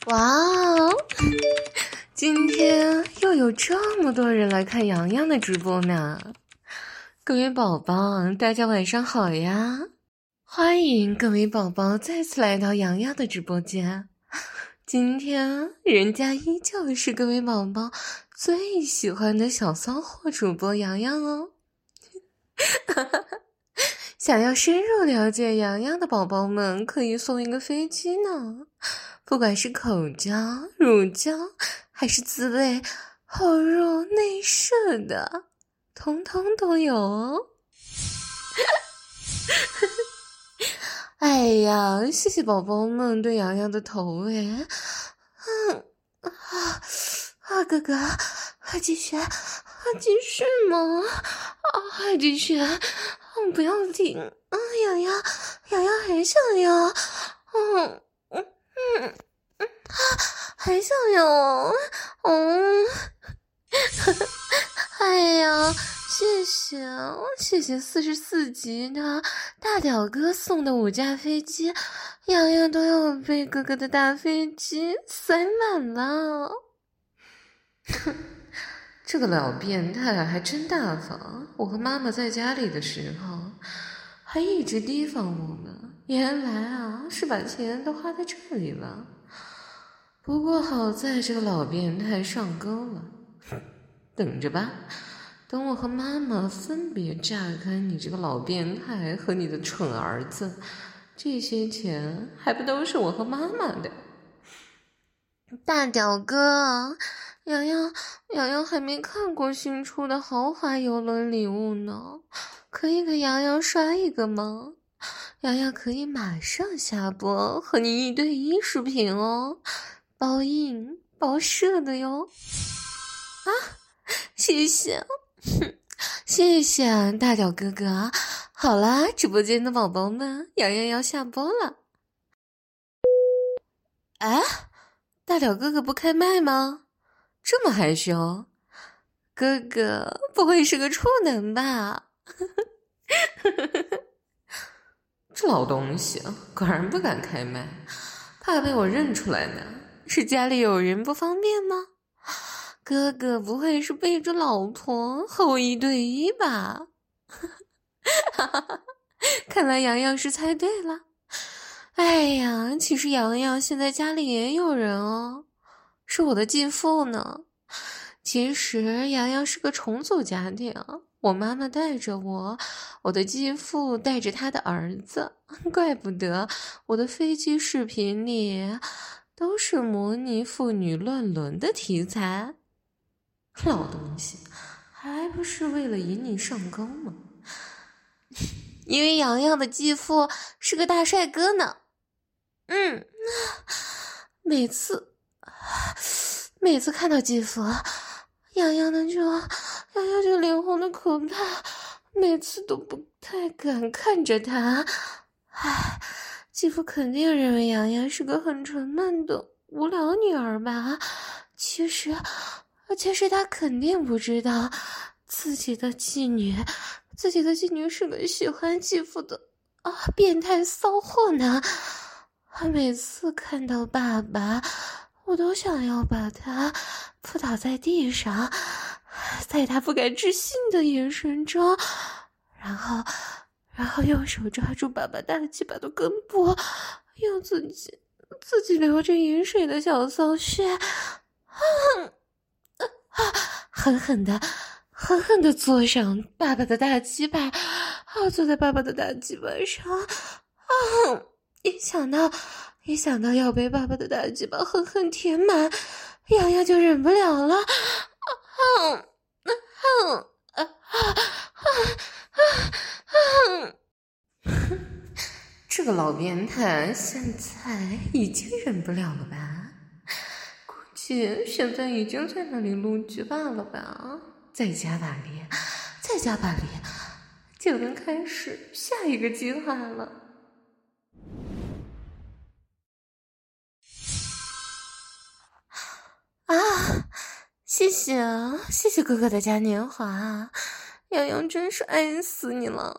哇哦，今天又有这么多人来看洋洋的直播呢！各位宝宝，大家晚上好呀！欢迎各位宝宝再次来到洋洋的直播间。今天人家依旧是各位宝宝最喜欢的小骚货主播洋洋哦。想要深入了解洋洋的宝宝们，可以送一个飞机呢。不管是口交、乳交，还是滋味后入内射的，通通都有哦。哎呀，谢谢宝宝们对洋洋的投喂。哥哥，继续吗？继续，不要停。洋洋还想要，还想要，哎呀，谢谢44级的大屌哥送的5架飞机，洋洋都要被哥哥的大飞机塞满了。这个老变态还真大方，我和妈妈在家里的时候还一直提防我们，原来啊是把钱都花在这里了。不过好在这个老变态上钩了，等着吧，等我和妈妈分别炸开你这个老变态和你的蠢儿子，这些钱还不都是我和妈妈的。大屌哥，洋洋还没看过新出的豪华邮轮礼物呢，可以给洋洋刷一个吗？洋洋可以马上下播和你1对1视频哦，包印包射的哟。谢谢，谢谢大屌哥哥。好啦，直播间的宝宝们，洋洋要下播了。哎，大屌哥哥不开麦吗？这么害羞？哥哥不会是个处男吧？这老东西果然不敢开麦，怕被我认出来呢。是家里有人不方便吗？哥哥不会是背着老婆和我1对1吧？看来洋洋是猜对了。哎呀，其实洋洋现在家里也有人哦，是我的继父呢。其实洋洋是个重组家庭，我妈妈带着我的继父带着他的儿子，怪不得我的飞机视频里都是模拟父女乱伦的题材。老东西，还不是为了引你上钩吗？因为洋洋的继父是个大帅哥呢。每次看到继父，洋洋就脸红的可怕，每次都不太敢看着他。继父肯定认为洋洋是个很沉闷的无聊女儿吧？其实他肯定不知道自己的继女是个喜欢继父的变态骚货呢。每次看到爸爸，我都想要把他扑倒在地上，在他不敢置信的眼神中，然后用手抓住爸爸大鸡巴的根部，用自己流着饮水的小骚穴，狠狠地坐上爸爸的大鸡巴，坐在爸爸的大鸡巴上，一想到要被爸爸的大鸡巴狠狠填满，洋洋就忍不了了。这个老变态现在已经忍不了了吧？估计现在已经在那里录剧罢了吧？再加把力，就能开始下一个计划了。谢谢哥哥的嘉年华，洋洋真是爱死你了。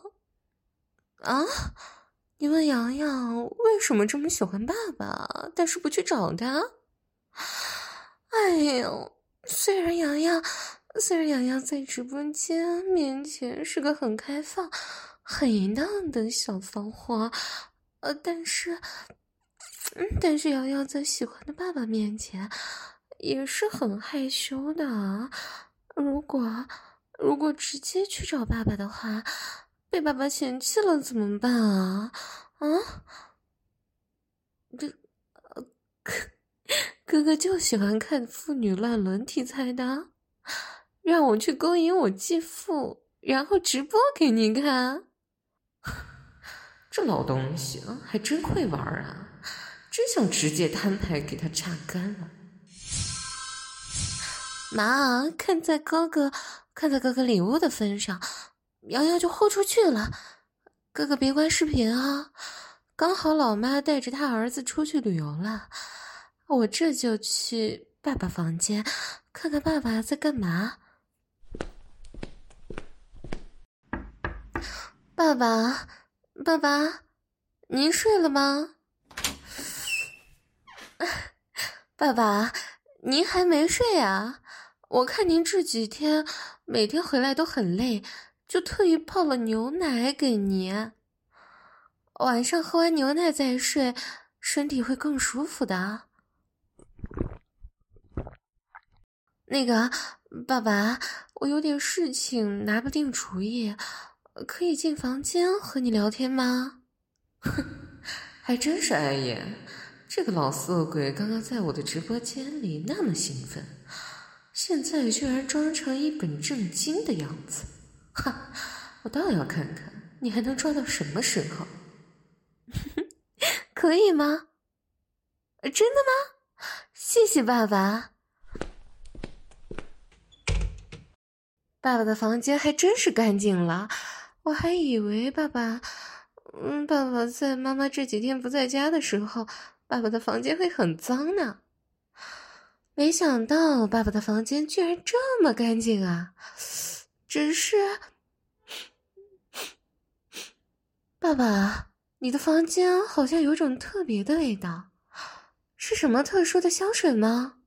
你问洋洋为什么这么喜欢爸爸，但是不去找他？ 哎呦，虽然洋洋在直播间面前是个很开放、很淫荡的小骚货，但是洋洋在喜欢的爸爸面前也是很害羞的啊。如果直接去找爸爸的话，被爸爸嫌弃了怎么办啊？啊？哥哥就喜欢看父女乱伦题材的，让我去勾引我继父，然后直播给你看。这老东西还真会玩啊，真想直接摊牌给他榨干了。妈，看在哥哥礼物的份上，洋洋就豁出去了。哥哥别关视频啊，刚好老妈带着他儿子出去旅游了，我这就去爸爸房间看看爸爸在干嘛。爸爸，您睡了吗？爸爸，您还没睡啊？我看您这几天每天回来都很累，就特意泡了牛奶给您。晚上喝完牛奶再睡，身体会更舒服的。那个，爸爸，我有点事情拿不定主意，可以进房间和你聊天吗？还真是碍眼，这个老色鬼刚刚在我的直播间里那么兴奋，现在居然装成一本正经的样子。哈，我倒要看看你还能装到什么时候。可以吗？真的吗？谢谢爸爸。爸爸的房间还真是干净了，我还以为爸爸在妈妈这几天不在家的时候，爸爸的房间会很脏呢。没想到爸爸的房间居然这么干净啊！只是，爸爸，你的房间好像有种特别的味道，是什么特殊的香水吗？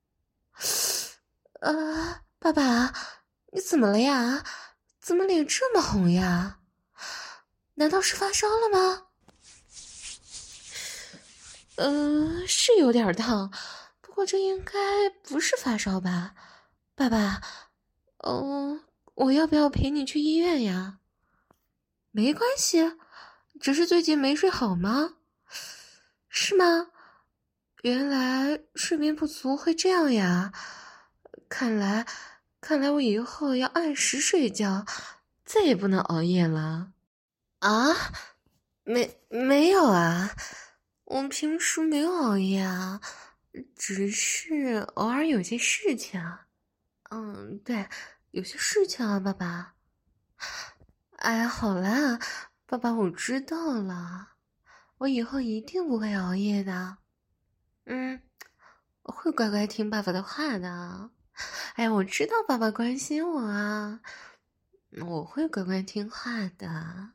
爸爸，你怎么了呀？怎么脸这么红呀？难道是发烧了吗？是有点烫，不过这应该不是发烧吧？爸爸，我要不要陪你去医院呀？没关系，只是最近没睡好吗？是吗？原来睡眠不足会这样呀，看来我以后要按时睡觉，再也不能熬夜了。啊？没有啊，我平时没有熬夜啊，只是偶尔有些事情。对，有些事情啊，爸爸。哎，好啦，爸爸，我知道了，我以后一定不会熬夜的。我会乖乖听爸爸的话的。哎呀，我知道爸爸关心我啊，我会乖乖听话的。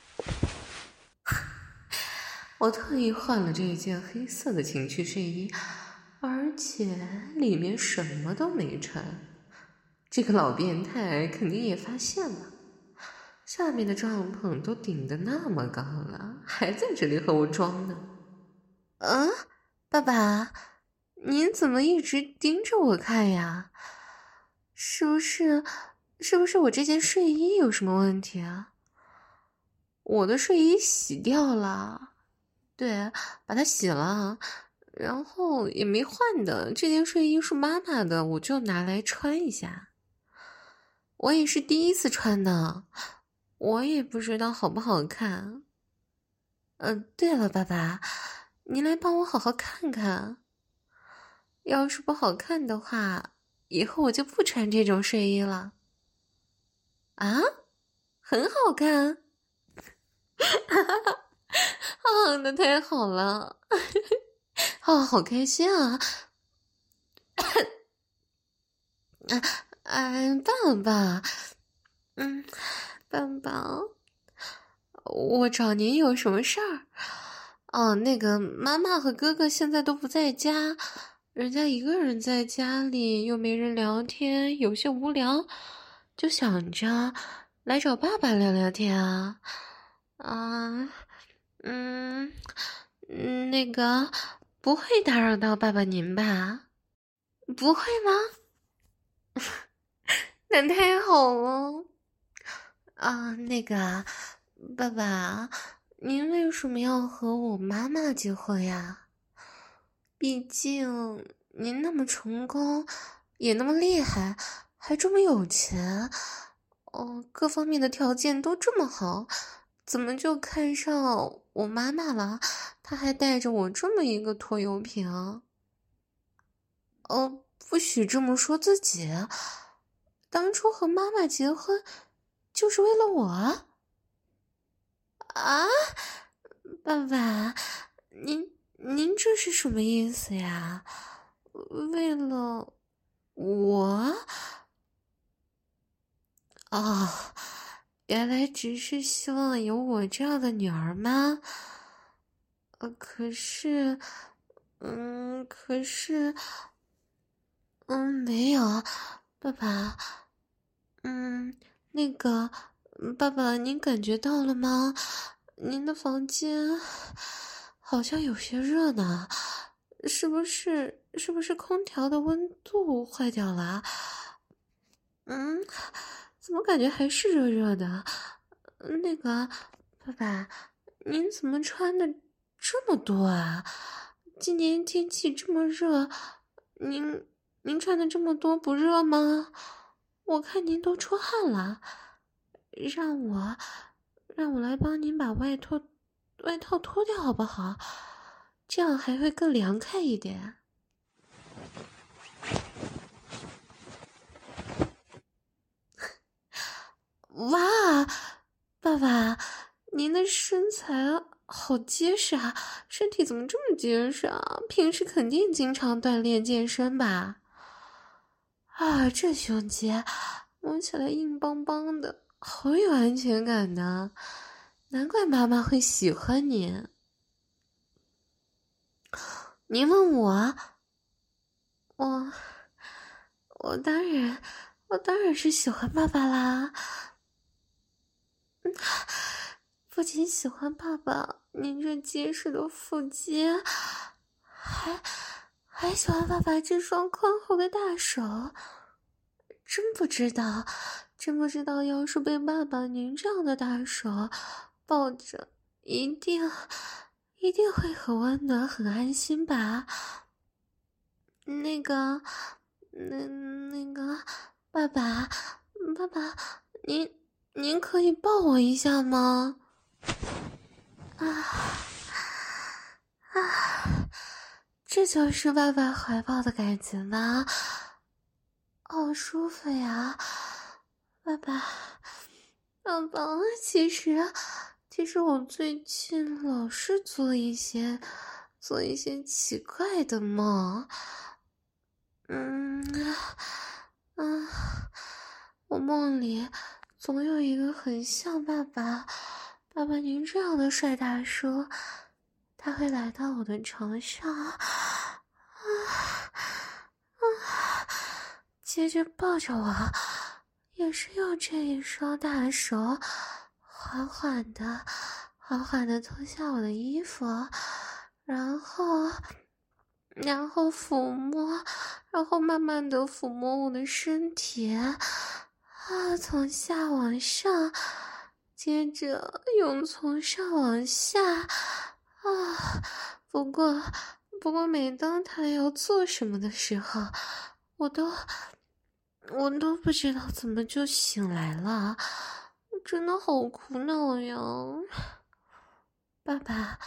我特意换了这一件黑色的情趣睡衣，而且里面什么都没穿。这个老变态肯定也发现了，下面的帐篷都顶得那么高了，还在这里和我装呢。爸爸，您怎么一直盯着我看呀？是不是我这件睡衣有什么问题啊？我的睡衣洗掉了，对，把它洗了，然后也没换的。这件睡衣是妈妈的，我就拿来穿一下。我也是第一次穿的，我也不知道好不好看。对了，爸爸，您来帮我好好看看。要是不好看的话，以后我就不穿这种睡衣了。啊？很好看。那太好了。好开心啊。爸爸，爸爸，我找您有什么事儿？那个妈妈和哥哥现在都不在家， 人家一个人在家里又没人聊天，有些无聊，就想着来找爸爸聊聊天啊。那个不会打扰到爸爸您吧？不会吗？那太好了。那个爸爸，您为什么要和我妈妈结婚呀？毕竟您那么成功，也那么厉害，还这么有钱，各方面的条件都这么好，怎么就看上我妈妈了？她还带着我这么一个拖油瓶。不许这么说自己，当初和妈妈结婚就是为了我啊！爸爸，您这是什么意思呀？为了我？哦，原来只是希望有我这样的女儿吗？可是，可是，没有，爸爸，那个，爸爸，您感觉到了吗？您的房间好像有些热呢，是不是空调的温度坏掉了？怎么感觉还是热热的？那个，爸爸，您怎么穿的这么多啊？今年天气这么热，您穿的这么多不热吗？我看您都出汗了，让我来帮您把外套脱掉好不好？这样还会更凉快一点。哇，爸爸，您的身材好结实啊，身体怎么这么结实啊？平时肯定经常锻炼健身吧？这胸肌摸起来硬邦邦的，好有安全感呢，难怪妈妈会喜欢您。您问我，我我当然是喜欢爸爸啦。不仅喜欢爸爸您这结实的腹肌，还喜欢爸爸这双宽厚的大手。真不知道，要是被爸爸您这样的大手抱着，一定会很温暖、很安心吧？那个，爸爸，您可以抱我一下吗？这就是爸爸怀抱的感觉吗？好舒服呀，爸爸，其实我最近老是做一些奇怪的梦，我梦里总有一个很像爸爸您这样的帅大叔，他会来到我的床上，接着抱着我，也是用这一双大手，缓缓的脱下我的衣服，然后抚摸，然后慢慢的抚摸我的身体，从下往上，接着又从上往下，不过每当他要做什么的时候，我都不知道怎么就醒来了，真的好苦恼呀，爸爸。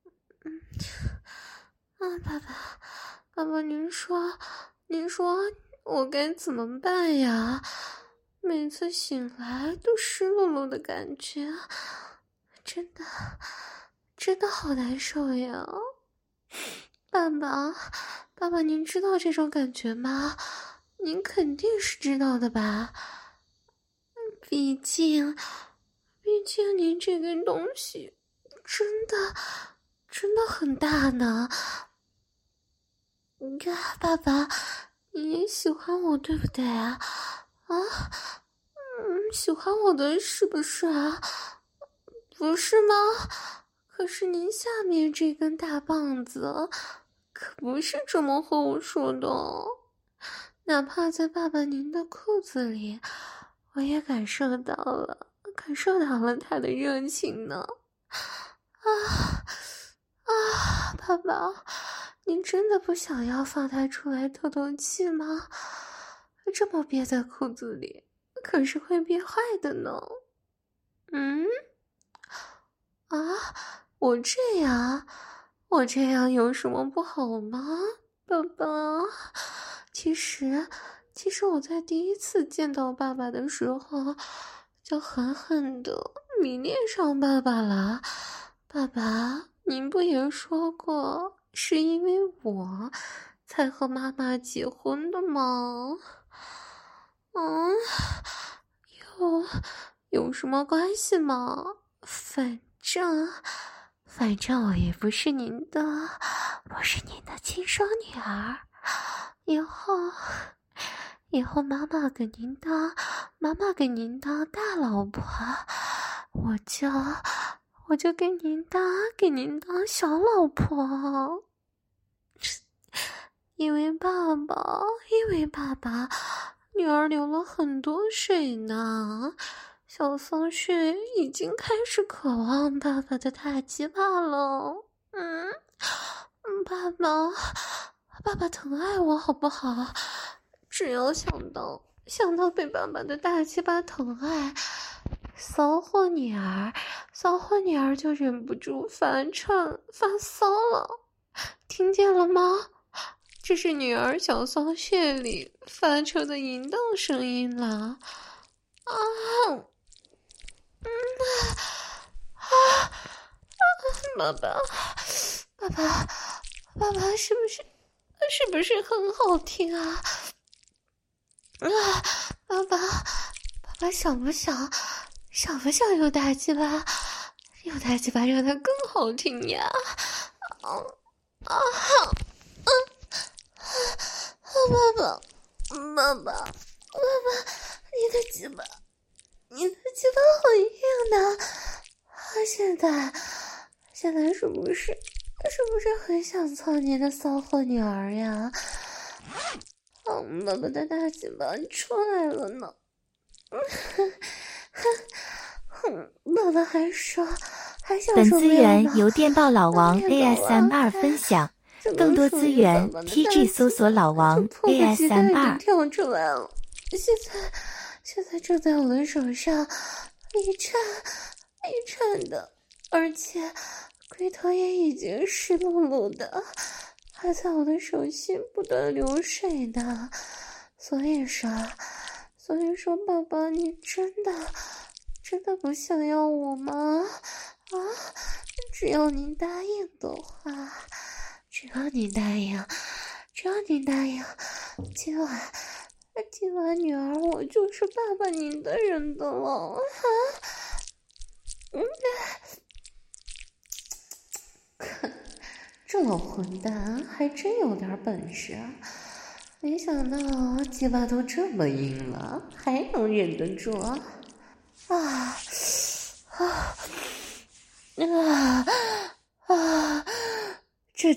爸爸，您说我该怎么办呀？每次醒来都湿漉漉的感觉，真的好难受呀！爸爸，您知道这种感觉吗？您肯定是知道的吧？毕竟您这个东西真的很大呢。 爸爸，你也喜欢我对不对啊？喜欢我的是不是啊？不是吗？可是您下面这根大棒子可不是这么和我说的哦。哪怕在爸爸您的裤子里，我也感受到了他的热情呢。爸爸，您真的不想要放他出来透透气吗？这么憋在裤子里，可是会憋坏的呢。我这样有什么不好吗？爸爸，其实我在第一次见到爸爸的时候，就狠狠的迷恋上爸爸了。爸爸，您不也说过是因为我才和妈妈结婚的吗？有什么关系吗？反正我也不是您的亲生女儿。以后妈妈给您当大老婆，我就给您当小老婆。因为爸爸，女儿流了很多水呢。小松雪已经开始渴望爸爸的大鸡巴了。爸爸疼爱我好不好？只要想到被爸爸的大鸡巴疼爱，骚货女儿就忍不住发骚了。听见了吗？这是女儿小骚穴里发出的淫荡声音了。爸爸是不是很好听啊？爸爸想不想有大鸡巴让它更好听呀？爸爸，你的鸡巴好硬呢。现在是不是很想操你的骚货女儿呀？爸爸的大鸡巴出来了呢。爸爸还想本资源由电报老王 ASMR 分享，更多资源 TG 搜索老王 ASMR。 跳出来了，现在正在我的手上一颤的，而且龟头也已经湿漉漉的，还在我的手心不断流水呢。所以说，爸爸，你真的不想要我吗？只要您答应的话，只要您答应，今晚女儿我就是爸爸您的人的了。这老混蛋还真有点本事啊！没想到鸡巴都这么硬了，还能忍得住这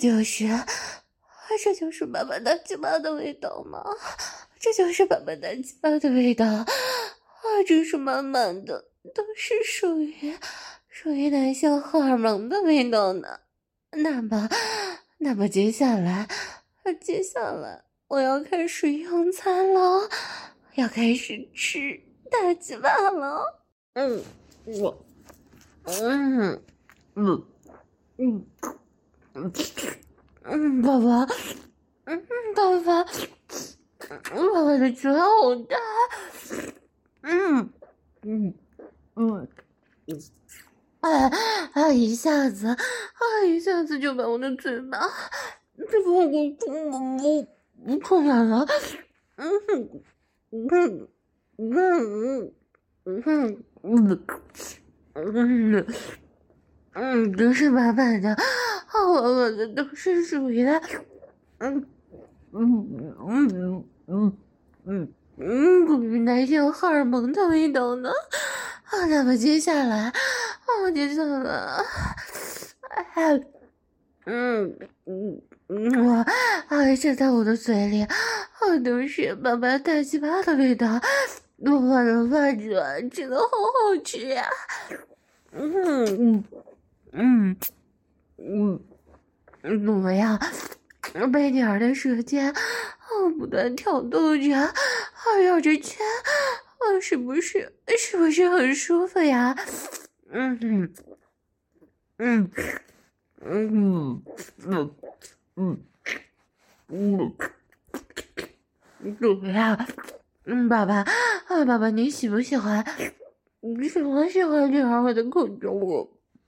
就是爸爸大鸡巴的味道吗？这就是爸爸大鸡巴的味道真是满满的都是属于男性荷尔蒙的味道呢。那么接下来我要开始用餐了，要开始吃大鸡巴了。爸爸，爸爸的嘴好大。一下子就把我的嘴巴给充满了。都是满满的，我的都是属于不是男性荷尔蒙的味道呢。那么接下来，这在我的嘴里，都是爸爸大鸡巴的味道，闻着闻着，真的好好吃呀！我呀，被女儿的舌尖不断挑逗着，绕着圈，是不是很舒服呀？对呀，爸爸，你喜不喜欢？你喜欢女儿我的口中？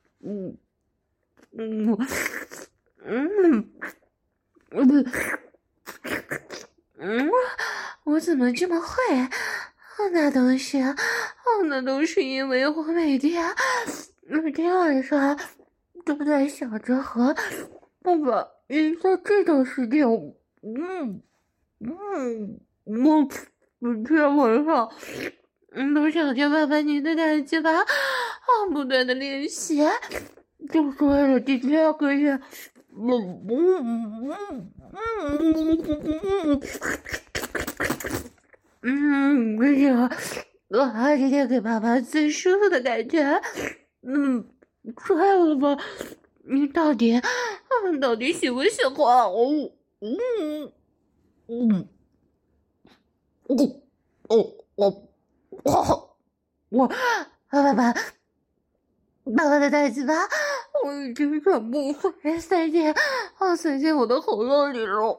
我怎么这么会？那都是因为我每天晚上都在想着和爸爸做这种事情。每天晚上都想着爸爸您的大鸡巴，不断的练习，就是为了今天可以。今天给爸爸最舒服的感觉。帅了吧？你到底喜不喜欢？爸爸的大鸡巴，我已经全部塞进我的喉咙里了。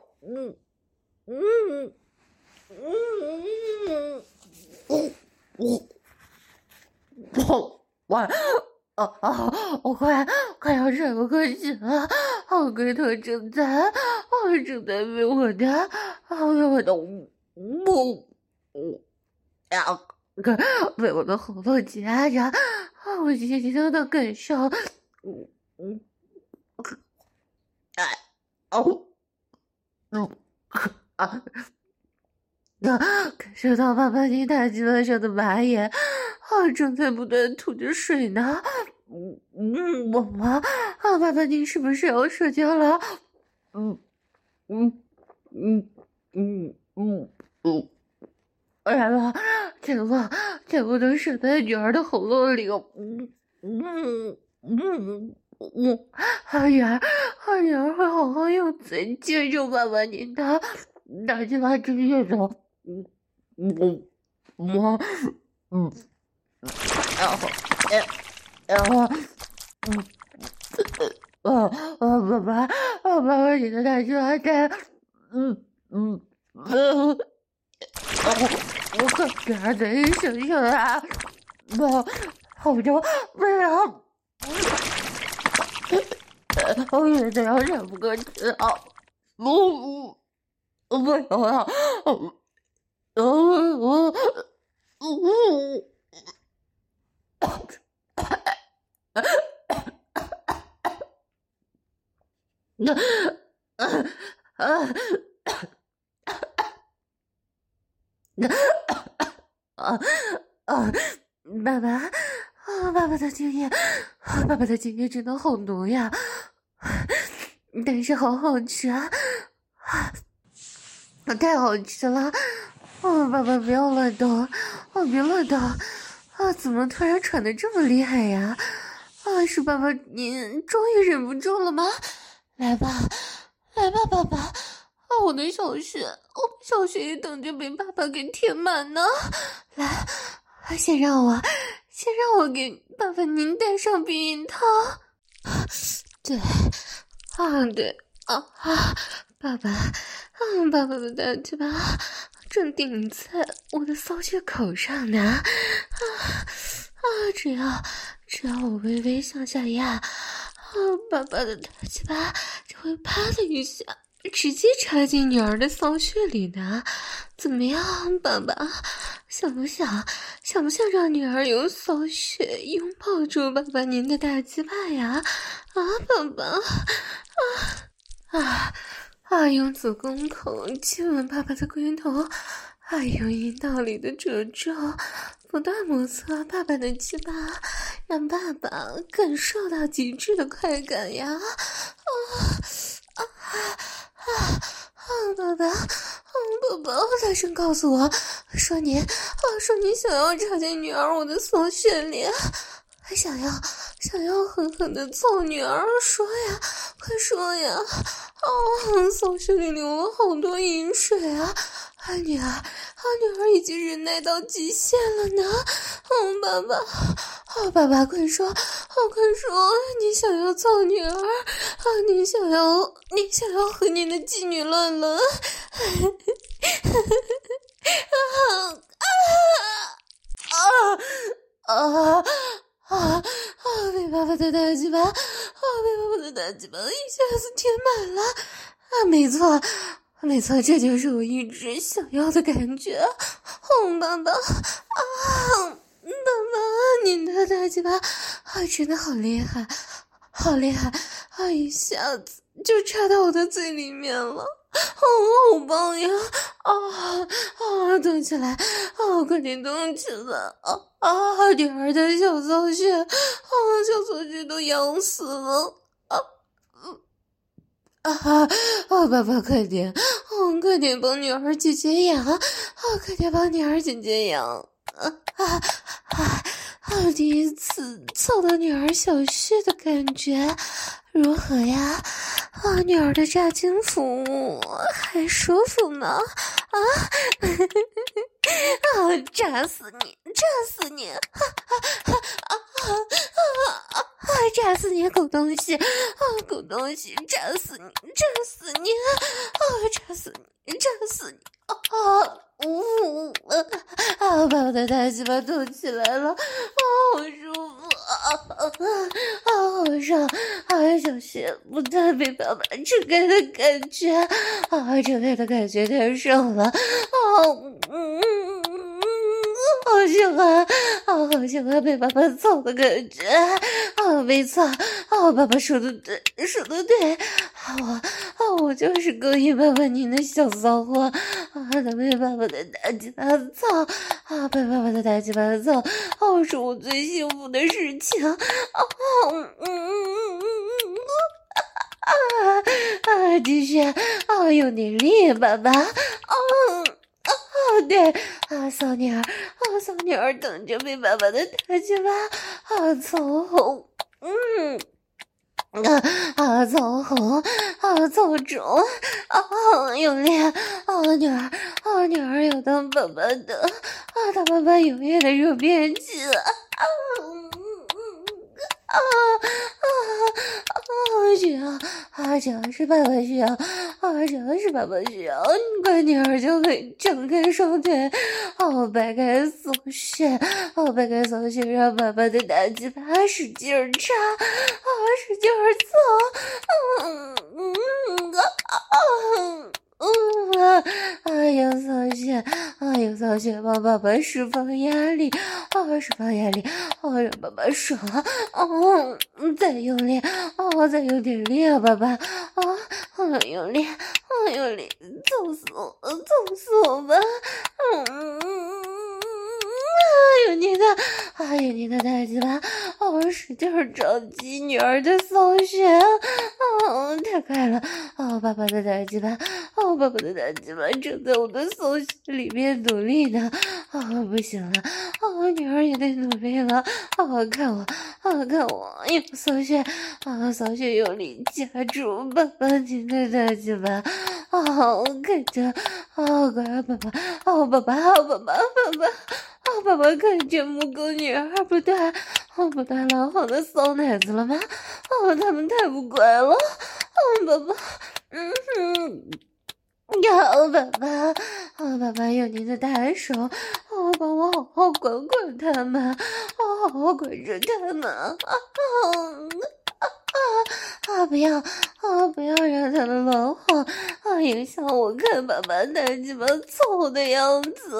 我快要喘不过气了，龟头正在被我的被我的喉咙夹着，我轻轻的感受，感受到爸爸你大鸡巴上的麻眼，正在不断吐着水呢。爸爸你是不是要射精了？来吧，全部都射在女儿的喉咙里。女儿会好好用嘴接住爸爸您的大鸡巴之夜的。爸爸你的大鸡巴在我可别的一声声啊！好像为了我有点要喘不过气啊！不行了！爸爸的精液，真的好浓呀，但是好好吃啊，太好吃了！爸爸不要乱动，别乱动！怎么突然喘得这么厉害呀？是爸爸您终于忍不住了吗？来吧，爸爸！我的小穴也等着被爸爸给填满呢。来，先让我给爸爸您戴上避孕套。对，爸爸的大鸡巴正顶在我的骚穴口上呢。只要我微微向下压，爸爸的大鸡巴就会啪的一下直接插进女儿的骚穴里呢。怎么样，爸爸？想不想让女儿用骚穴拥抱住爸爸您的大鸡巴呀？爸爸用子宫口亲吻爸爸的龟头，用阴道里的褶皱不断摩擦爸爸的鸡巴，让爸爸感受到极致的快感呀！爸爸，宝宝，大声告诉我，说你想要插进女儿我的骚穴里，还想要狠狠地揍女儿，说呀，快说呀！骚穴里流了好多饮水啊！女儿已经忍耐到极限了呢！爸爸，快说！你想要揍女儿你想要和你的妓女乱伦？被爸爸的大鸡巴，一下子填满了。没错，这就是我一直想要的感觉。爸爸，你的大鸡巴真的好厉害，一下子就插到我的嘴里面了。好棒呀！动起来！快点动起来！女儿的小骚穴，小骚穴都痒死了！爸爸快点帮女儿解痒！快点帮女儿解痒！第一次凑到女儿小穴的感觉如何呀？女儿的炸精服务还舒服吗？炸死你！炸死你，狗东西！炸死你！把我的大鸡巴动起来了，好舒服！好爽！小穴不断被爸爸撑开的感觉，撑开的感觉太爽了！好喜欢被爸爸操的感觉！没错！爸爸说的对！我就是勾引爸爸你的小骚货！被爸爸的大鸡巴操！被爸爸的大鸡巴操！是我最幸福的事情！继续！用点力，爸爸！对！骚女儿等着被爸爸的大鸡巴操红！走红，走肿，用力，女儿要当爸爸的，当爸爸永远的肉便器，只要是爸爸需要，乖女儿就会张开双腿，掰开骚穴，让爸爸的大鸡巴使劲插，使劲操，有骚穴帮爸爸释放压力，让爸爸爽，再用力，再用点力啊，爸爸，用力，揍死我吧，有你的大鸡巴，使劲撞击女儿的骚穴，太快了，爸爸的大鸡巴，正在我的骚穴里面努力呢，不行了，女儿也得努力了，看我用骚穴用力夹住爸爸你的大鸡巴，看着，乖爸爸看着母狗女儿不断朗晃的骚奶子了吗？他们太不乖了，爸爸，爸爸用您的大手，帮我好好管管他们，好好管着他们，不要让他们乱晃，影响我看爸爸大鸡巴臭的样子，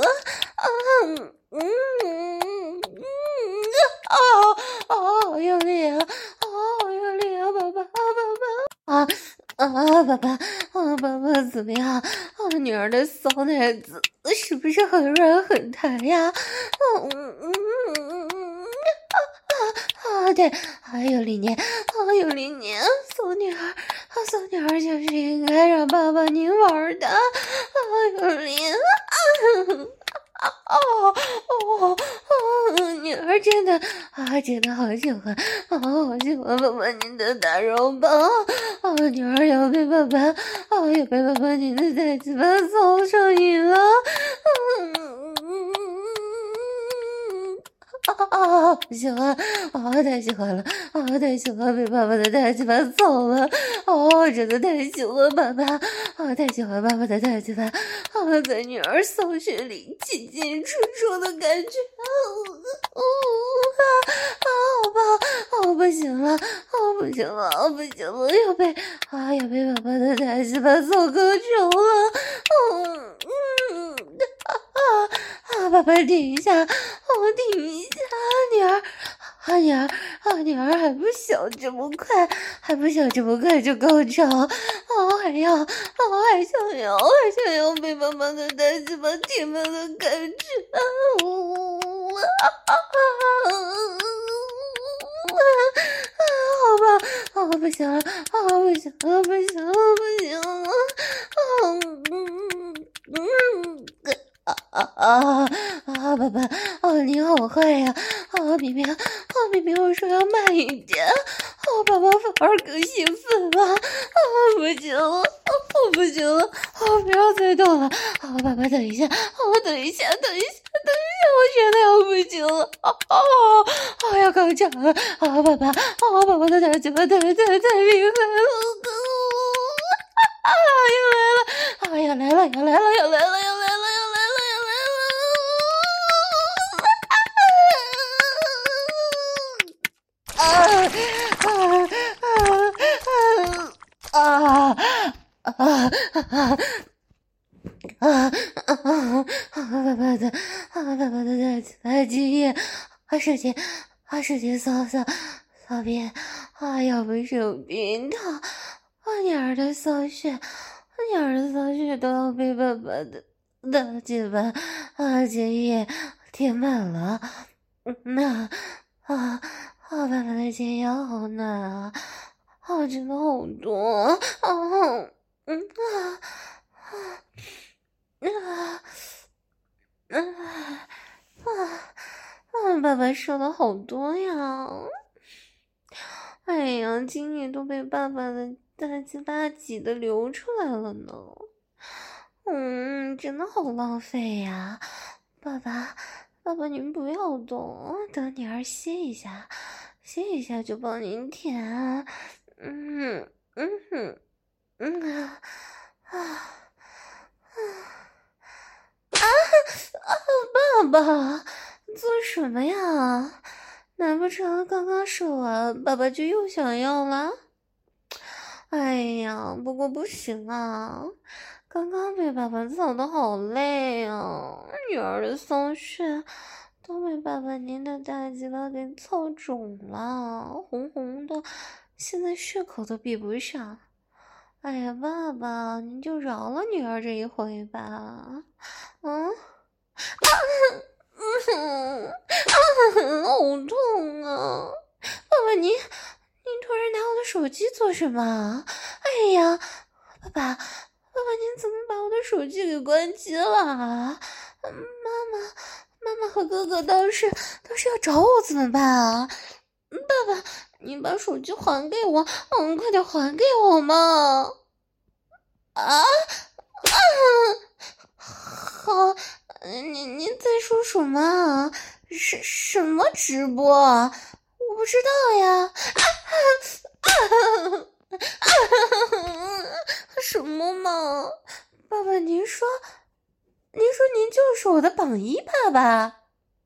好用力啊，爸爸， 爸爸，爸爸怎么样？女儿的骚奶子是不是很软很弹呀？对，有理念，有理念，骚女儿就是应该让爸爸您玩的，有理。女儿真的好喜欢，好喜欢爸爸您的大肉棒，女儿要被爸爸您的大鸡巴操上瘾了，喜欢，太喜欢了，太喜欢被爸爸的大鸡巴操了，真的太喜欢爸爸，太喜欢爸爸的大鸡巴，在女儿骚穴里进进出出的感觉，不行了，不行了，要被爸爸的大鸡巴操个球了，爸爸停一下，停一下，女儿还不想这么快就高潮，还想要被妈妈的大鸡巴填满的感觉，好吧，不行了，爸爸，你好坏呀！明明我说要慢一点，爸爸反而更兴奋了，不行了，不要再动了，爸爸等一下，我觉得要不行了，要高潮了，爸爸的大鸡巴太厉害了，要来了！爸爸的大鸡巴精液，射精骚逼，要不是有病的，女儿的骚穴都要被爸爸的大鸡巴精液填满了，爸爸的精液好暖啊，真的好多，爸爸说了好多呀，哎呀，精液都被爸爸的大鸡巴挤的流出来了呢，真的好浪费呀，爸爸您不要动，等女儿歇一下就帮您舔，爸爸做什么呀？难不成刚刚说完爸爸就又想要了？哎呀，不过不行啊，刚刚被爸爸操得好累啊，女儿的骚穴都被爸爸您的大鸡巴给操肿了，红红的，现在血口都闭不上。哎呀，爸爸，您就饶了女儿这一回吧。好痛啊！爸爸，您突然拿我的手机做什么？哎呀，爸爸，您怎么把我的手机给关机了？妈妈和哥哥倒是要找我怎么办啊？爸爸，您把手机还给我，快点还给我嘛！好，您在说什么啊？什么直播？我不知道呀。什么嘛？爸爸，您说您就是我的榜一爸爸？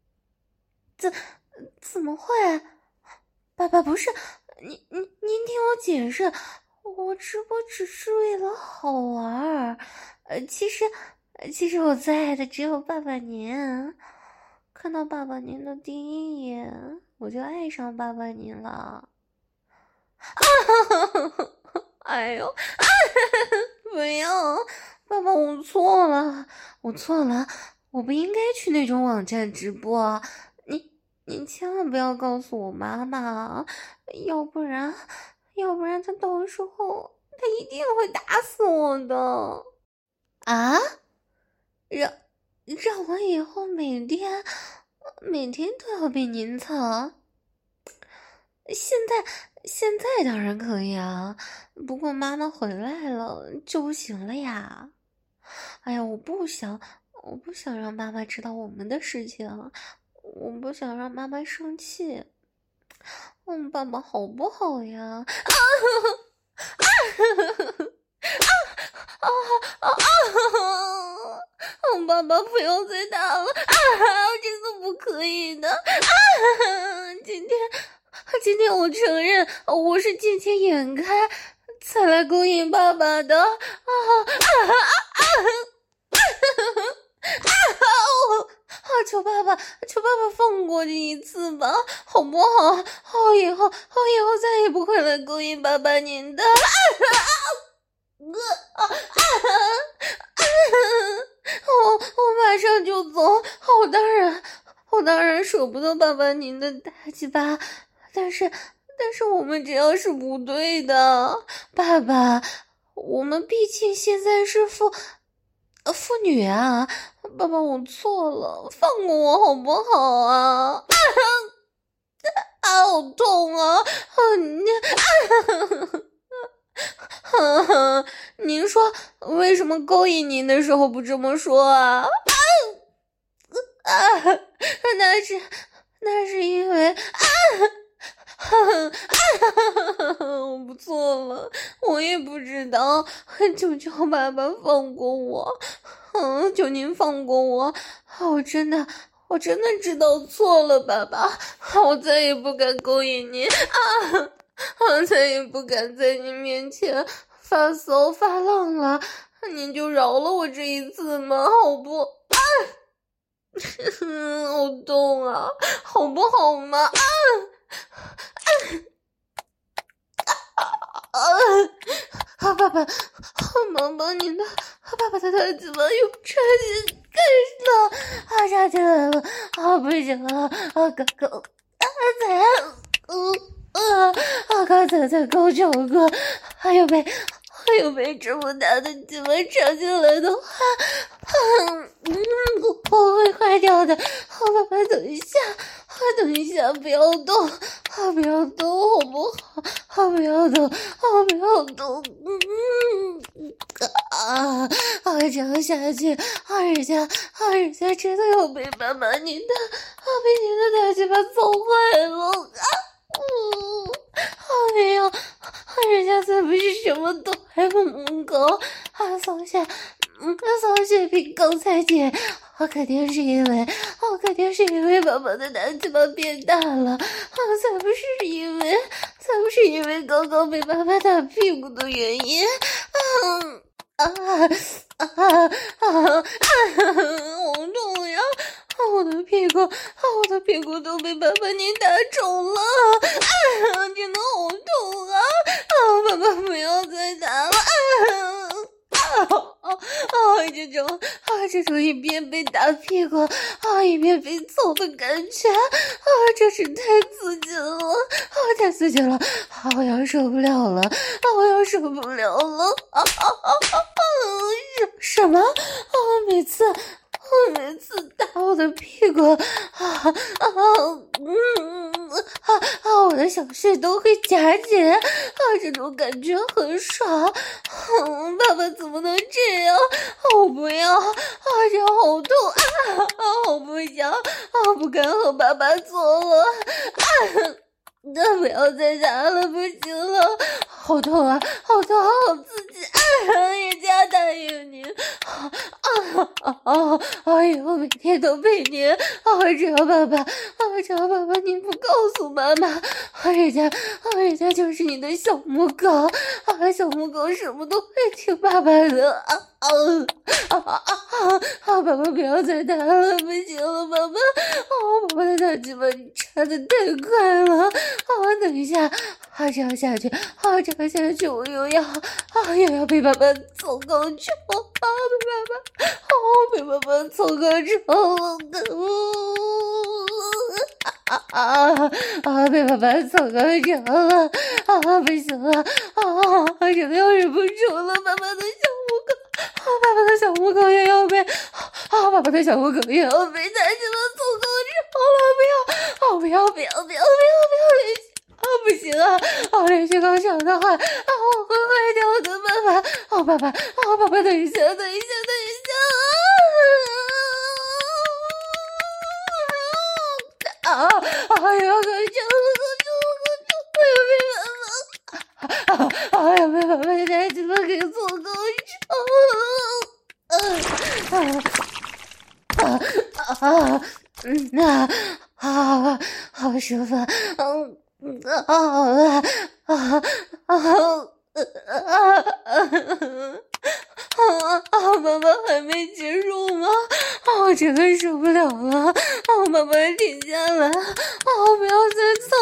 怎么会？爸爸不是，您听我解释，我直播只是为了好玩其实我最爱的只有爸爸您，看到爸爸您的第一眼，我就爱上爸爸您了。 哎呦，不要，爸爸，我错了，我不应该去那种网站直播。你千万不要告诉我妈妈，要不然她到时候她一定会打死我的。啊？让我以后每天都要被您操？现在当然可以啊，不过妈妈回来了就不行了呀。哎呀，我不想让妈妈知道我们的事情，我不想让妈妈生气。爸爸好不好呀？爸爸不要再打了真的不可以的今天我承认我是借钱掩开才来勾引爸爸的求爸爸放过这一次吧，好不好？我以后再也不会来勾引爸爸您的。我马上就走。我当然舍不得爸爸您的大鸡巴，但是我们这样是不对的，爸爸，我们毕竟现在是父女啊，爸爸，我错了，放过我好不好啊？好痛啊！您说为什么勾引您的时候不这么说啊？那是因为我不错了，我也不知道，求求爸爸放过我，求您放过我，我真的知道错了，爸爸，我再也不敢勾引您我再也不敢在您面前发骚发浪了，您就饶了我这一次吗？好不？好痛啊，好不好吗？爸爸，您的爸爸的大鸡巴又插进插进来了，不行了，刚才在高潮过，还有被这么大的鸡巴插进来的话，我会坏掉的。爸爸，等一下，不要动，不要动，好不好？不要动，这样下去，二家真的要被爸爸您的大鸡巴揍坏了没有，人家才不是什么都还不能搞松下比刚才姐，我肯定是因为爸爸的大鸡巴变大了，才不是因为刚刚被爸爸打屁股的原因。好痛呀！我的屁股都被爸爸您打肿了，真的好痛啊！爸爸不要再打了！这种一边被打屁股一边被揍的感觉真是太刺激了！太刺激了！我要受不了了！什么？每次打我的屁股我的小穴都会夹紧这种感觉很爽。爸爸怎么能这样？我不要这样好痛我不想，我不敢和爸爸做了那不要再打了，不行了，好痛啊，好刺激！人家答应你以后每天都陪你。只要爸爸你不告诉妈妈，人家就是你的小母狗。小母狗什么都会听爸爸的。爸爸不要再打了，不行了，爸爸。爸爸的大鸡巴插的太快了。等一下，这样下去，我又要被爸爸走高潮。被爸爸走高潮了。被爸爸走高潮了。不行了。真的要忍不住了，爸爸的小母狗。爸爸的小母狗也要被爸爸的小母狗也要被大鸡巴走高潮了。不要不行连续高潮的话，我会坏掉的，爸爸。爸爸等一下。要被爸爸的大鸡巴给做高潮。好舒服。爸爸还没结束吗？我真的受不了了。爸爸停下来。不要再操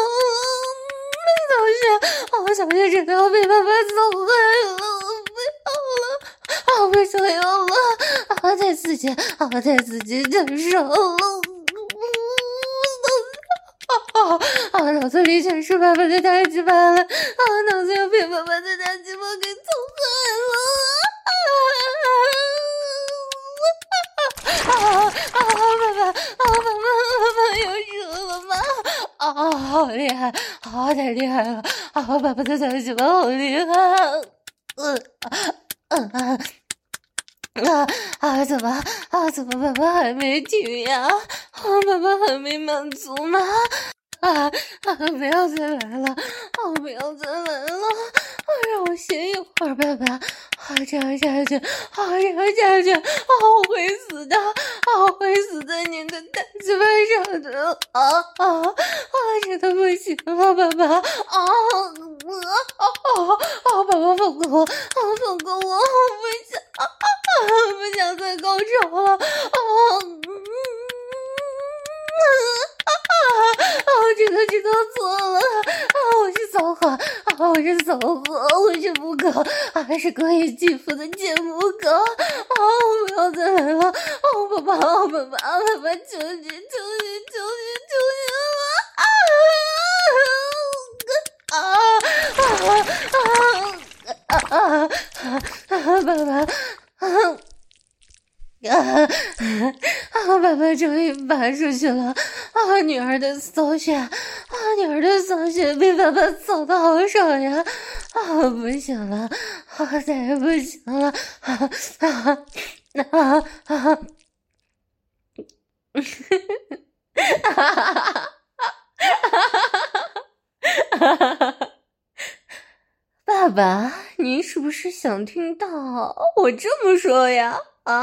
了。小谢真的要被爸爸揍坏了。不想要了。再刺激真爽了。脑子里全是爸爸的大鸡巴了。脑子要被爸爸的大鸡巴给揍坏了。爸爸又射了吗？好厉害，太厉害了。爸爸的大鸡巴好厉害。怎么爸爸还没停呀？爸爸还没满足吗？不要再来了。让我歇一会儿，爸爸。这样下去，我会死的。我会死在你的大鸡巴上的。真的不行了，爸爸。爸爸放过我，我不想再高潮了。知道错了。我是骚货，我是母狗，还是可以欺负的贱母狗。不要再来了。爸爸，求你爸爸终于拔出去了。女儿的骚血被爸爸扫得好爽呀。不行了。再也不行了。爸爸，您是不是想听到我这么说呀？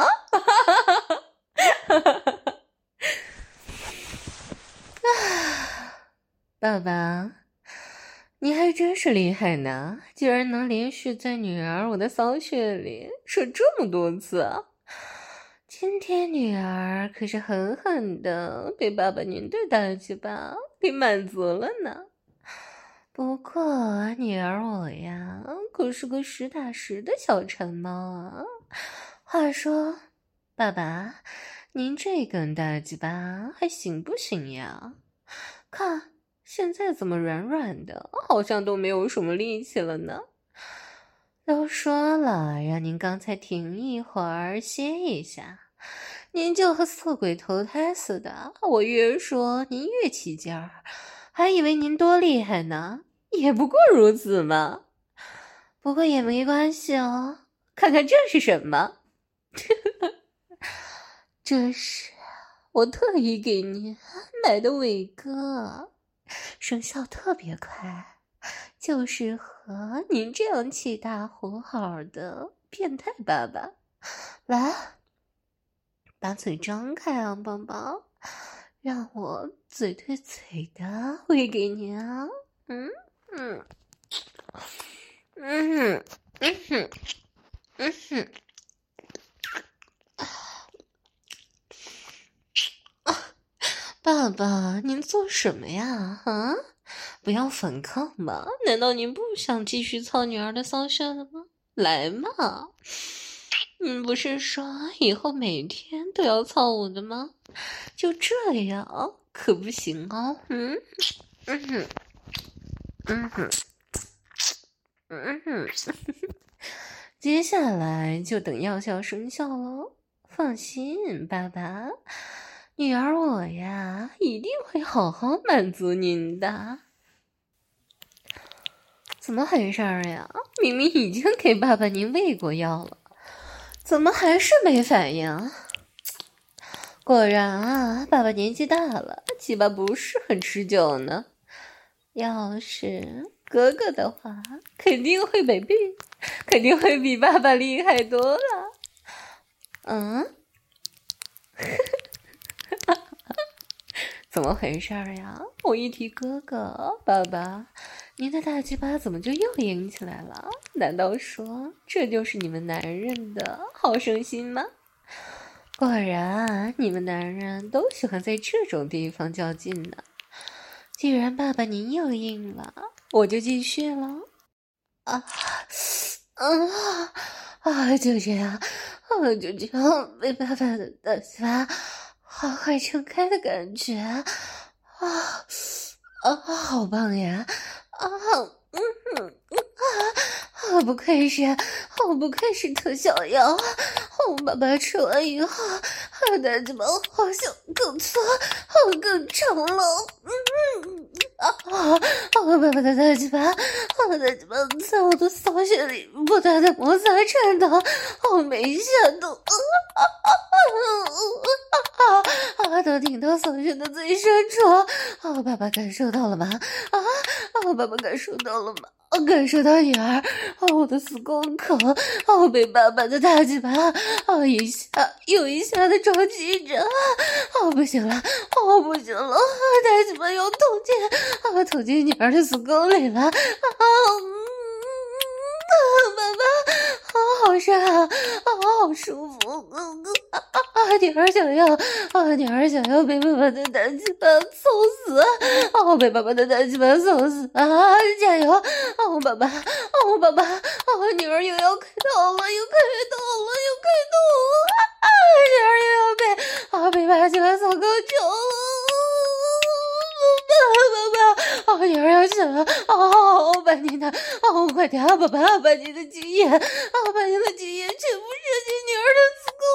爸爸，你还真是厉害呢，居然能连续在女儿我的骚穴里射这么多次。今天女儿可是狠狠的被爸爸您的大鸡巴给满足了呢。不过女儿我呀，可是个实打实的小馋猫啊。话说，爸爸，您这根大鸡巴还行不行呀？看现在怎么软软的，好像都没有什么力气了呢。都说了，让您刚才停一会儿歇一下，您就和色鬼投胎似的，我越说您越起劲儿，还以为您多厉害呢，也不过如此嘛。不过也没关系哦，看看这是什么？这是我特意给您买的伟哥，生效特别快，就适合您这样气大活好的变态爸爸。来， 把嘴张开啊，宝宝，让我嘴对嘴的喂给你啊。嗯嗯嗯嗯哼嗯哼。爸爸，您做什么呀？啊，不要反抗吧？难道您不想继续操女儿的骚穴了吗？来嘛！不是说以后每天都要操我的吗？就这样可不行哦。嗯哼嗯哼嗯哼，接下来就等药效生效喽。放心，爸爸，女儿我呀，一定会好好满足您的。怎么回事呀？明明已经给爸爸您喂过药了，怎么还是没反应？果然啊，爸爸年纪大了，鸡巴不是很持久呢。要是哥哥的话，肯定会比爸爸厉害多了。怎么回事呀？我一提哥哥，爸爸，您的大鸡巴怎么就又硬起来了？难道说这就是你们男人的好胜心吗？果然，你们男人都喜欢在这种地方较劲呢。既然爸爸您又硬了，我就继续了。就这样，就这样被爸爸的大鸡巴好快撑开的感觉，好棒呀！不愧是特效药，爸爸吃完以后，大鸡巴好像更粗，更长了。爸爸的大鸡巴在我的骚穴里不断的摩擦颤抖，每一下都都顶到骚穴的最深处。爸爸感受到了吗？爸爸感受到了吗？感受到女儿我的子宫口被爸爸的大鸡巴一下又一下的撞击着。不行了，不行了，大鸡巴要捅进女儿的子宫里了。爸爸好帅啊，好舒服。女儿想要被爸爸的大鸡巴操死，被爸爸的大鸡巴操死啊！加油，爸爸，女儿又要开刀了，女儿又要被大鸡巴操高潮了。爸，女儿要醒了，把您的，快点，爸爸，把您的精液，全部射进女儿的子宫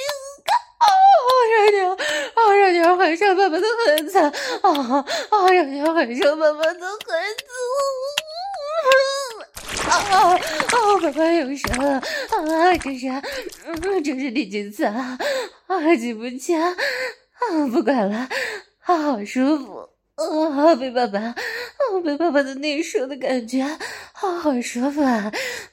里。让女儿怀上爸爸的孩子，让女儿怀上爸爸的孩子。爸爸有神了，这是第几次啊？记不清，不管了，好舒服。被爸爸的内射的感觉，好舒服啊！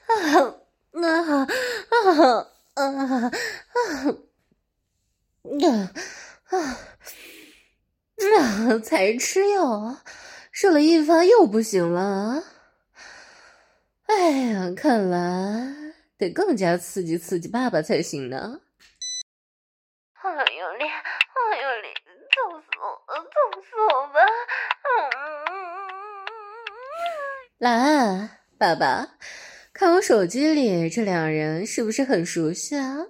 才吃药，射了一发又不行了。哎呀，看来得更加刺激爸爸才行呢。用力，揍死我吧！来，爸爸，看我手机里这两人是不是很熟悉啊？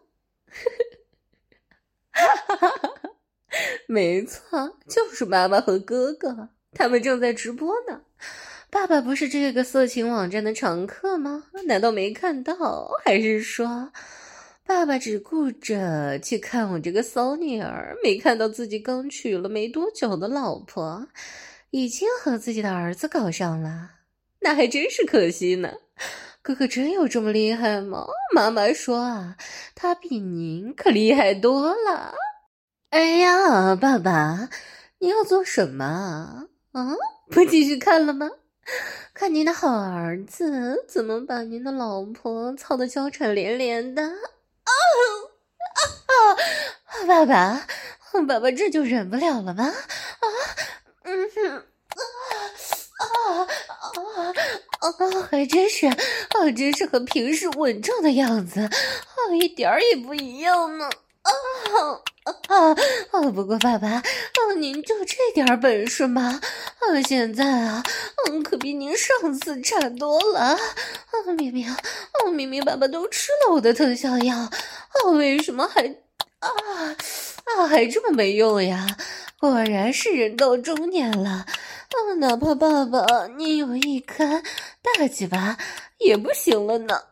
没错，就是爸爸和哥哥，他们正在直播呢。爸爸不是这个色情网站的常客吗？难道没看到？还是说爸爸只顾着去看我这个骚女儿，没看到自己刚娶了没多久的老婆已经和自己的儿子搞上了？那还真是可惜呢。哥哥真有这么厉害吗？妈妈说啊，他比您可厉害多了。哎呀，爸爸，你要做什么啊？不继续看了吗？看您的好儿子怎么把您的老婆操得娇喘连连的。 爸爸这就忍不了了吗？还真是和平时稳重的样子，一点儿也不一样呢。不过爸爸，您就这点本事吗？现在可比您上次差多了。明明爸爸都吃了我的特效药，为什么还这么没用呀？果然是人到中年了。哪怕爸爸你有一颗大鸡巴也不行了呢。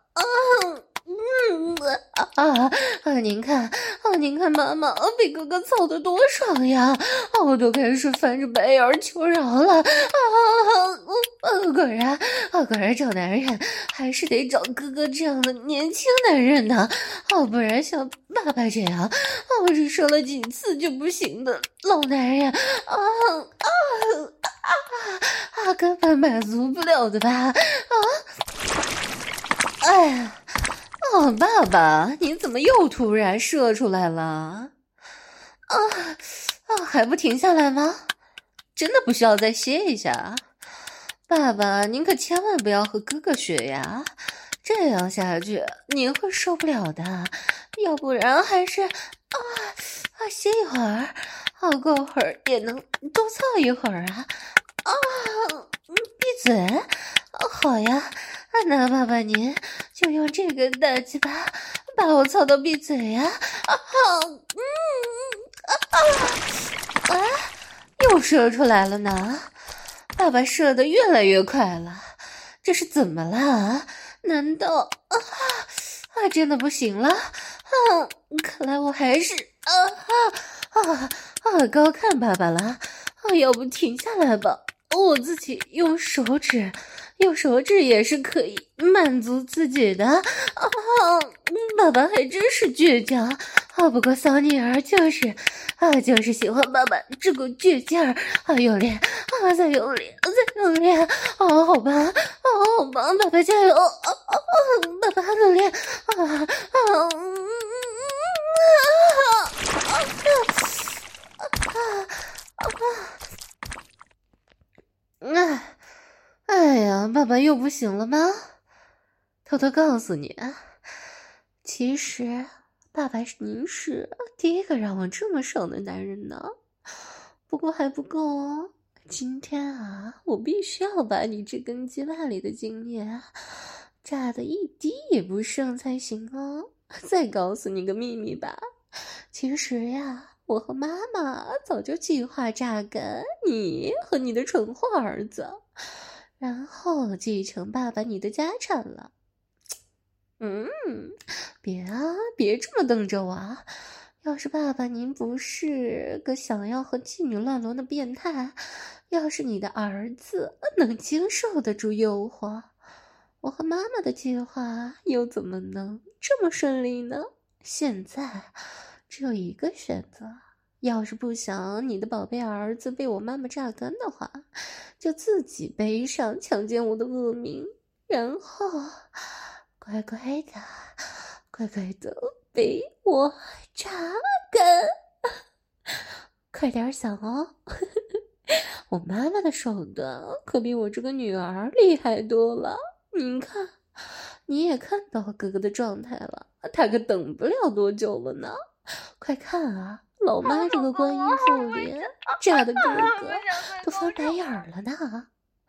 您看妈妈被哥哥操得多爽呀！我都开始翻着白眼求饶了。果然找男人还是得找哥哥这样的年轻男人呢，不然像爸爸这样，我是说了几次就不行的老男人，根本满足不了的吧？哎呀！爸爸，你怎么又突然射出来了？还不停下来吗？真的不需要再歇一下？爸爸，您可千万不要和哥哥学呀，这样下去您会受不了的。要不然还是歇一会儿，过会儿也能多操一会儿啊。闭嘴！好呀。那爸爸您就用这个大鸡巴把我操到闭嘴呀！又射出来了呢！爸爸射得越来越快了，这是怎么了？难道真的不行了？看来我还是高看爸爸了。要不停下来吧，我自己用手指也是可以满足自己的。爸爸还真是倔强。不过小女儿就是喜欢爸爸这股倔劲儿。用力，再用力，再用力。好吧，爸爸加油！爸爸努力！哎呀，爸爸又不行了吗？偷偷告诉你，其实爸爸您是第一个让我这么爽的男人呢。不过还不够哦，今天我必须要把你这根鸡巴里的精液榨得一滴也不剩才行哦。再告诉你个秘密吧，其实呀，我和妈妈早就计划榨干你和你的蠢货儿子，然后继承爸爸你的家产了。别这么瞪着我。要是爸爸您不是个想要和妓女乱伦的变态，要是你的儿子能经受得住诱惑，我和妈妈的计划又怎么能这么顺利呢？现在只有一个选择，要是不想你的宝贝儿子被我妈妈榨干的话，就自己背上强奸我的恶名，然后乖乖的被我榨干。快点想哦。我妈妈的手段可比我这个女儿厉害多了。您看，你也看到哥哥的状态了，他可等不了多久了呢。快看啊，老妈这个观音妇脸，炸的哥哥都翻白眼了呢。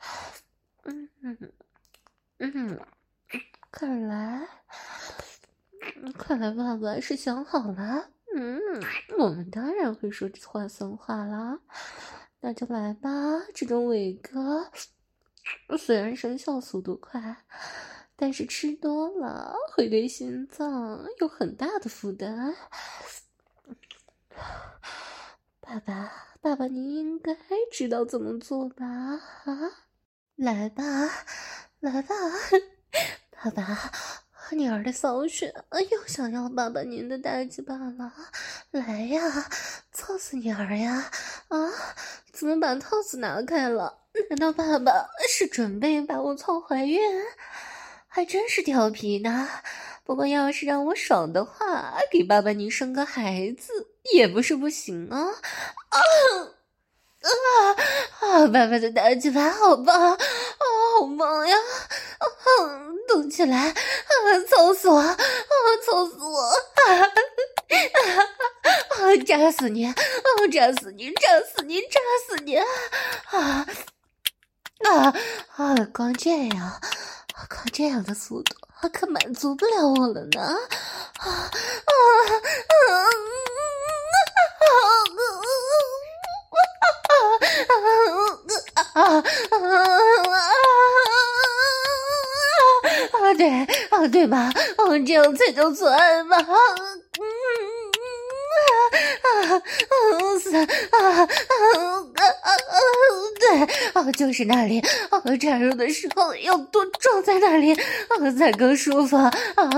看来爸爸是想好了。我们当然会说话算话啦。那就来吧，这种伟哥虽然生效速度快，但是吃多了会对心脏有很大的负担。爸爸您应该知道怎么做吧？来吧，爸爸，女儿的骚血又想要爸爸您的大鸡巴了。来呀，操死女儿呀！怎么把套子拿开了？难道爸爸是准备把我操怀孕？还真是调皮呢。不过要是让我爽的话，给爸爸你生个孩子， 也不是不行啊！爸爸的大鸡巴好棒，好棒呀！动起来，操死我！操死我！扎死你！扎死你！扎死你！扎死你！光这样的速度，可满足不了我了呢！对吧？这样才叫做爱吧？对，就是那里，插入的时候要多撞在那里，才更舒服。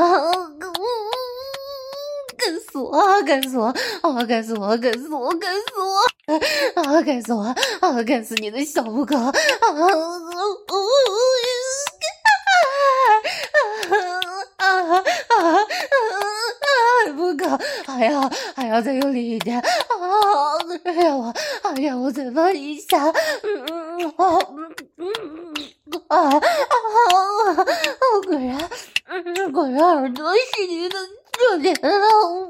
干死我！干死我！干死我！干死我！干死我！干死我！干死你的小不狗！不够，还要再用力一点！让我再放一下！果然耳朵是你的重点了！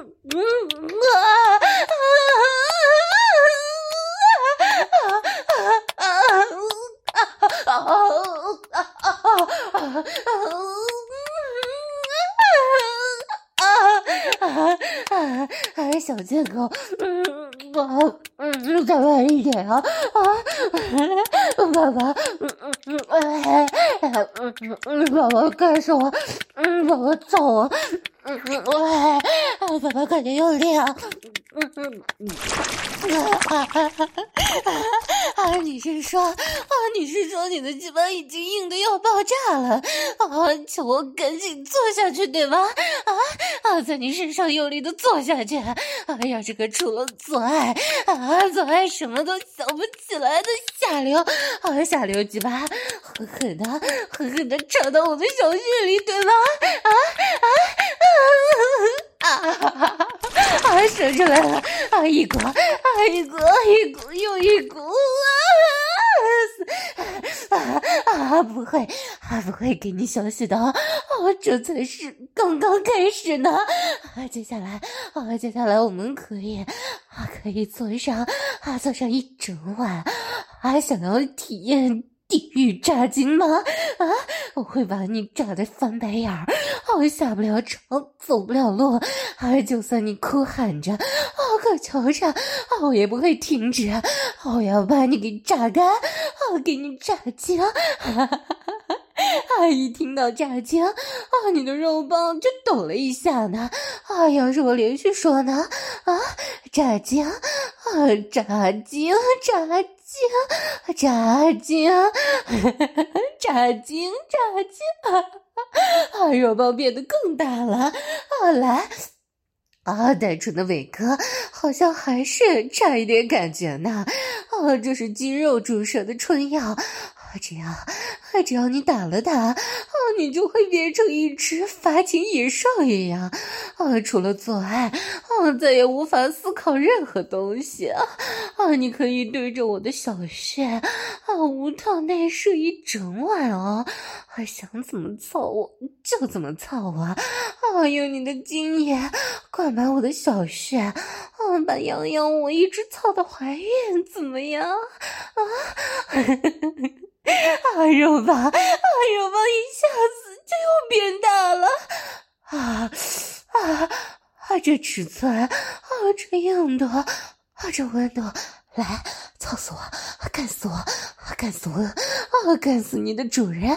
小贱狗，再慢一点啊！爸爸，爸爸干什么？爸爸揍我！爸爸快点用力啊！你是说你的鸡巴已经硬的要爆炸了？求我赶紧坐下去，对吧？在你身上用力的坐下去，让这个除了做爱什么都想不起来的下流鸡巴狠狠的插到我的小穴里，对吧？射出来了！一股又一股！不会给你休息的！这才是刚刚开始呢！接下来我们可以坐上一整晚！想要体验地狱炸精吗？我会把你炸得翻白眼儿，下不了床，走不了路，就算你哭喊着，可求着，我也不会停止，我要把你给榨干，给你炸精。一听到炸精，你的肉棒就抖了一下呢。要是我连续说呢，炸精，炸精，炸精，炸精，炸精，肉棒变得更大了。来。单纯的伟哥好像还是差一点感觉呢。这是肌肉注射的春药，只要你打了它，你就会变成一只发情野兽一样。除了做爱，再也无法思考任何东西。你可以对着我的小穴，无套内射一整晚哦。想怎么操我就怎么操我，用你的精液灌满我的小穴，把洋洋我一直操到怀孕，怎么样？肉棒一下子就又变大了！这尺寸，这硬度，这温度，来，操死我，干死我，干死我，干死你的主人！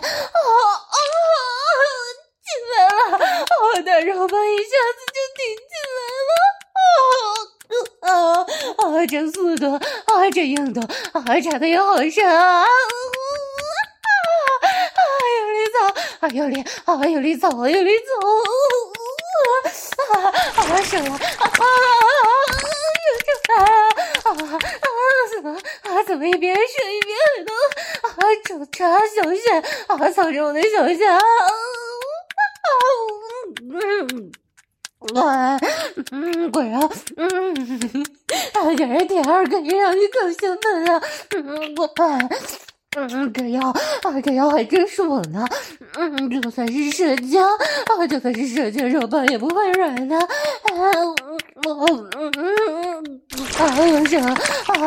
进来了！我的肉棒一下子就顶进来了！这速度，这硬度，插的也好深啊！用力走！生了！怎么一边射一边都插小穴，操着我的小穴！ 果然，这是第二个让你更兴奋了，这药还真是稳呢，就算是射精，肉棒也不会软的，有什么，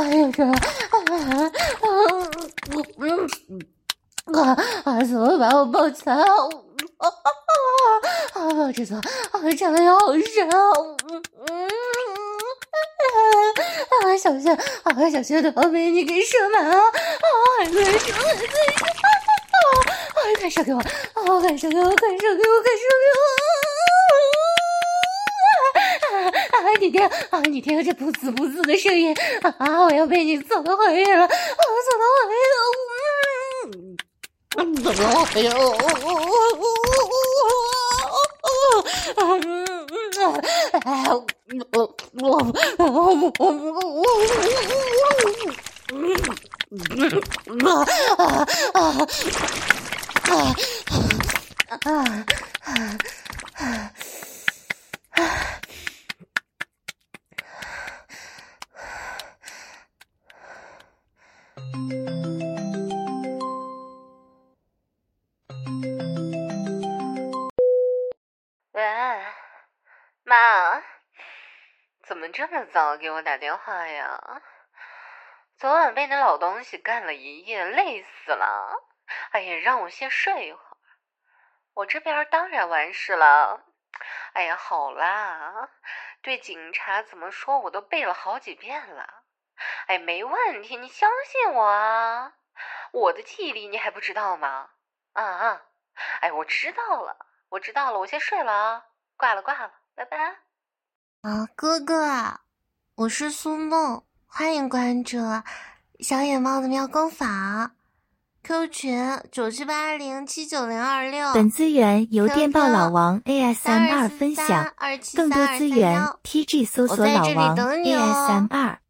怎么把我抱起来啊？这次这个药好深啊！小穴都要被你给射满了还在射！快射给我！快射给我！你听这噗呲的声音我要被你操到怀孕了！喂，妈，怎么这么早给我打电话呀？昨晚被那老东西干了一夜，累死了。哎呀，让我先睡一会儿。我这边当然完事了。哎呀，好啦，对警察怎么说我都背了好几遍了。哎，没问题，你相信我啊。我的记忆力你还不知道吗？哎，我知道了，我先睡了啊，挂了，拜拜。 哥哥，我是苏梦，欢迎关注小野猫的喵工坊 ，Q 群9780790026。 本资源由电报老王 ASM2 分享，更多资源 TG 搜索老王 ASM2。